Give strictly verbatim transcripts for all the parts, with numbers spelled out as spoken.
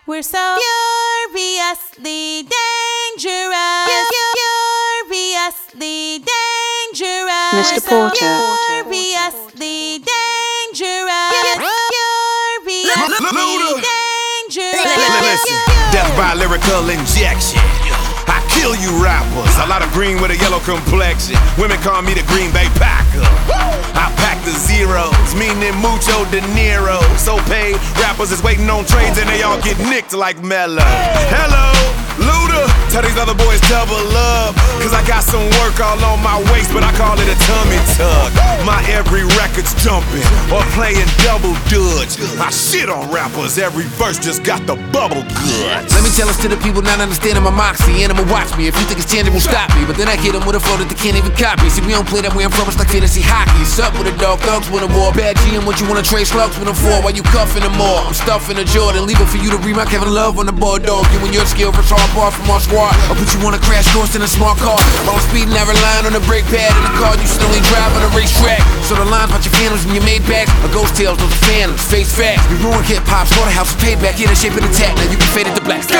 We're so furiously dangerous. Furiously dangerous. Mister Porter. Furiously dangerous. Furiously dangerous. Listen, death by lyrical injection. I kill you rappers. A lot of green with a yellow complexion. Women call me the Green Bay Packer. I pack the zeros, meaning mucho dinero. So paid rappers is waiting on trains and they all get nicked like Mello. Hello, Luda. Tell these other boys double up, cause I got some work all on my waist, but I call it a tummy tuck. My every record's jumping or playing double dutch. I shit on rappers, every verse just got the bubble guts. Let me tell this to the people not understanding my moxie. Animal watch me, if you think it's tangible, stop me. But then I hit them with a flow that they can't even copy. See, we don't play that way in front, it's like fantasy hockey. Sup with a dog, thugs with a war. Bad G and what you wanna trade slugs with them for. While you cuffing them more, I'm stuffing a Jordan. Leave it for you to read my Kevin Love on the board, dog. You and your skill for hard bar from our squad. I'll put you on a crash course in a smart car. While I'm speeding, never lying on the brake pad. In the car, you still ain't drive on the racetrack. So the lines about your phantoms and your Maybachs are ghost tales, those are phantoms. Face facts, you ruin hip-hop, slaughterhouse, payback. Yeah, the shape of the tap, now you can fade it to black. Go!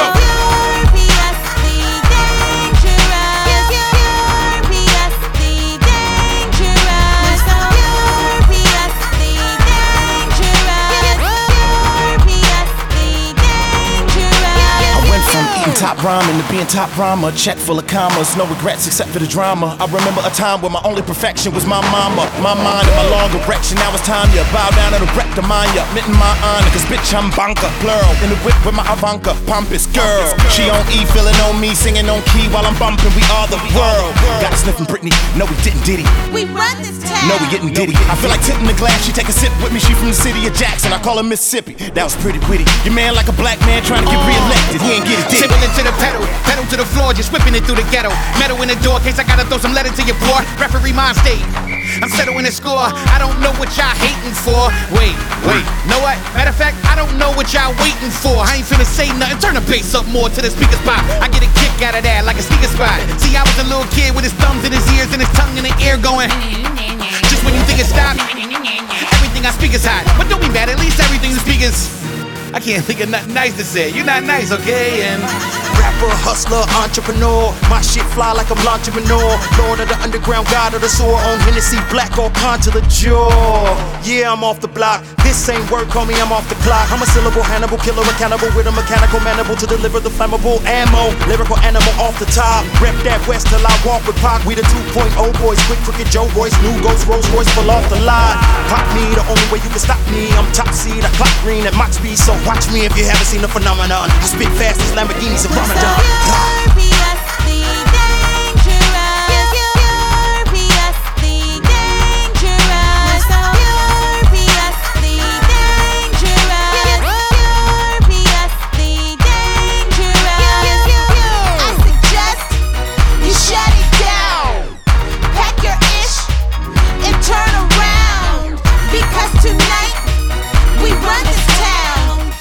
Top rhyming to being top rhymer, check full of commas, no regrets except for the drama. I remember a time where my only perfection was my mama, my mind and my long erection. Now it's time to bow down and erect the mind, ya, mitten my honor, cause bitch I'm banker, plural, in the whip with my Ivanka, pompous girl. She on E, feeling on me, singing on key while I'm bumping, we are the world. Got a sniffing Britney, no we didn't diddy. We run this town. No we getting diddy. I feel like tipping the glass, she take a sip with me, she from the city of Jackson, I call her Mississippi. That was pretty witty. Your man like a black man trying to get re-elected, he ain't get it did. To the pedal, pedal to the floor, just whipping it through the ghetto. Metal in the door, case I gotta throw some lead into your floor. Referee mind state, I'm settling the score. I don't know what y'all hating for. Wait, wait, know what? Matter of fact, I don't know what y'all waiting for. I ain't finna say nothing, turn the bass up more to the speaker spot. I get a kick out of that like a sneaker spot. See, I was a little kid with his thumbs in his ears and his tongue in the air going. Just when you think it stopped, everything I speak is hot. But don't be mad, at least everything you speak is. I can't think of nothing nice to say. You're not nice, okay? And rapper, hustler, entrepreneur. My shit fly like I'm l'entrepreneur. Lord of the underground, god of the sword. On Hennessy, black or con to the jaw. Yeah, I'm off the block. This ain't work, homie, I'm off the clock. I'm a syllable Hannibal, killer a cannibal with a mechanical mandible to deliver the flammable ammo. Lyrical animal off the top. Rep that west till I walk with Pac. We the two point oh boys, quick crooked Joe Royce, new ghost Rolls Royce, full off the lot. Pop me, the only way you can stop me. I'm top seed, I clock green at Mach speed, so watch me if you haven't seen the phenomenon. I spit fast as Lamborghinis in Ramadan.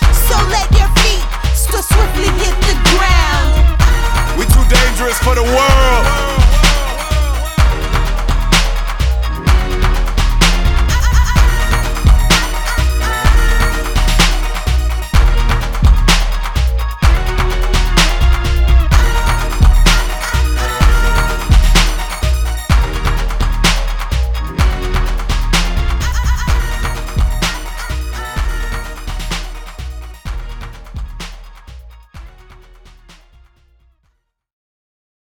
For the world.